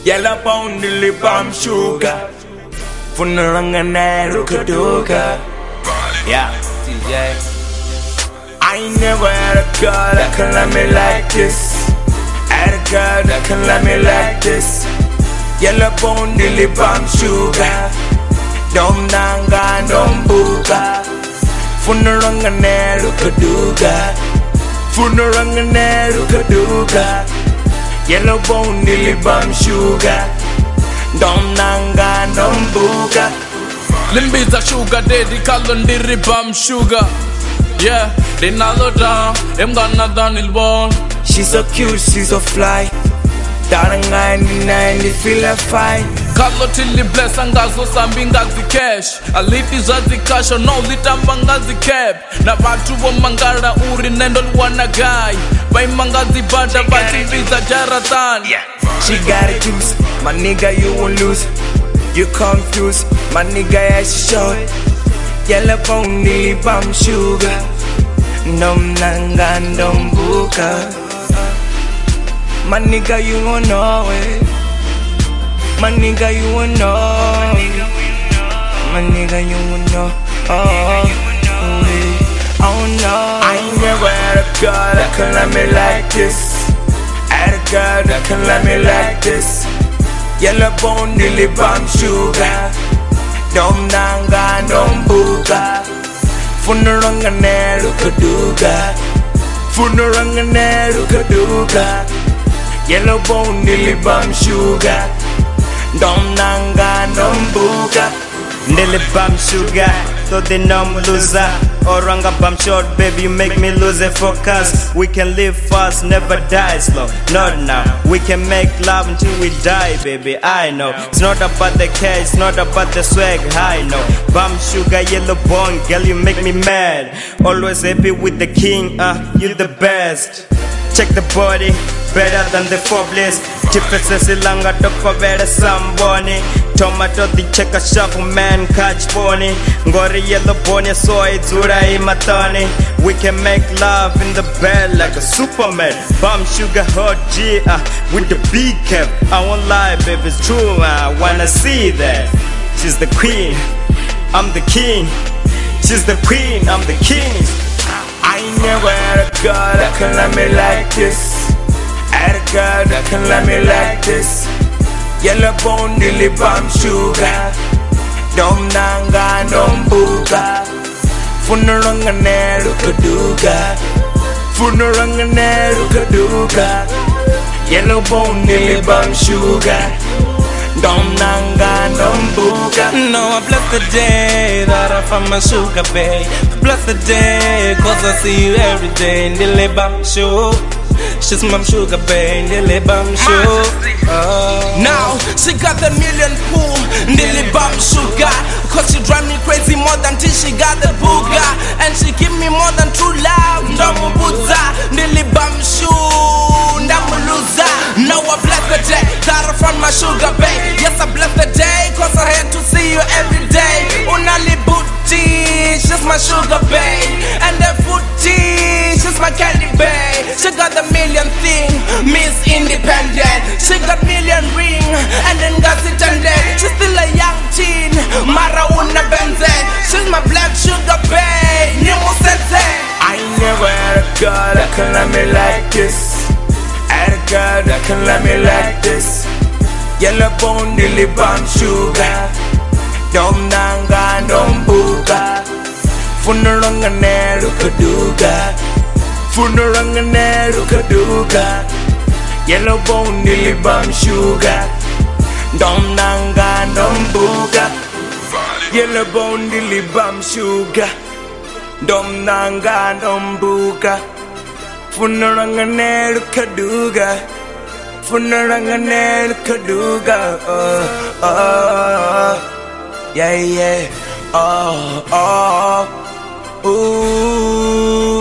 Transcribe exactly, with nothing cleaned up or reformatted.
Yellow bone the bomb sugar. Funarangane Rukaduka. Yeah, T J. I ain't never had a girl that can love me like this. Had a girl that can love me like this. Yellow bone the bomb sugar. Dom nanga dom buka. Funarangane Rukaduka. Funarangane Rukaduka. Yellow bone the bomb sugar. Dom nanga dom buka. Limbiza sugar daddy kalondiri bam sugar. Yeah, dinalo down, em gonna Daniel born. She's so cute, she's so fly. Down ninety-nine, they feel like fine. Kalo tili bless angazo sambi ngazi cash. Aliti zazi cash, no litamba ngazi cap. Na batu wo mangara uri nendo wana guy. Bai mangazi bada bati visa jaratan. She got it juice, my nigga you won't lose. You confused, my nigga yeah she short. Yellow bone the bomb sugar. Dom nanga dom buka. My nigga you won't know it. My nigga you won't know. My nigga you won't know. Oh, oh no. I ain't never had a girl that can love me like this. Had a girl that can love me like this. Yellow bone the bomb sugar. Dom nanga dom buka. Funarangane Rukaduka. Funarangane Rukaduka. Yellow bone the bomb sugar. Dom nanga dom buka. Nilly bomb sugar, so they numb loser. Oranga bomb short, baby, you make me lose a focus. We can live fast, never die slow. Not now. We can make love until we die, baby. I know. It's not about the cash, it's not about the swag. I know. Bomb sugar, yellow bone, girl, you make me mad. Always happy with the king, uh, you the best. Check the body, better than the fobless. Chipese silanga topa better samboni. Tomato the check a shop man catch pony. Ngori yellow bone so it's ura imatani. We can make love in the bed like a superman. Bomb sugar hot G uh, with the big cap. I won't lie, baby, it's true. I wanna see that. She's the queen, I'm the king. She's the queen, I'm the king. I ain't never had a girl that can love me like this. Had a girl that can love me like this. Yellow bone the bomb sugar. Dom nanga dom buka. Funarangane Rukaduka. Funarangane Rukaduka. Yellow bone the bomb sugar. Dom nanga dom buka. No, I bless the day that I found my sugar babe. Bless the day, cause I see you every day in the labam show. She's my sugar babe, in the labam show. Oh. Now, she got the million pool, Nilly bomb sugar. Cause she drive me crazy more than till she got the booger. And she give me more than true love, Ndamu Buddha. Nilly bomb shoe, Ndamu loser. Now I bless the day that I found my sugar babe. Yes, I bless the day, cause I had to see you every day. Unali booty, she's my sugar babe. And the footy, she's my candy babe. She got the million thing, Miss Independent. She got million ring, and then got it and then she's still a young teen, Mara una benze. She's my black sugar babe, Nemo Sensei. I ain't never had a girl that can love me like this. Had a girl that can love me like this. Yellow bone the bomb sugar. Dom nanga dom buka. Funarangane Rukaduka. Funarangane Rukaduka. Yellow bone the bomb sugar. Dom nanga dom buka. Yellow bone the bomb sugar. Dom nanga dom buka. Funarangane Rukaduka. Funarangane Rukaduka. Oh, oh, yeah, yeah. Oh, oh, ooh.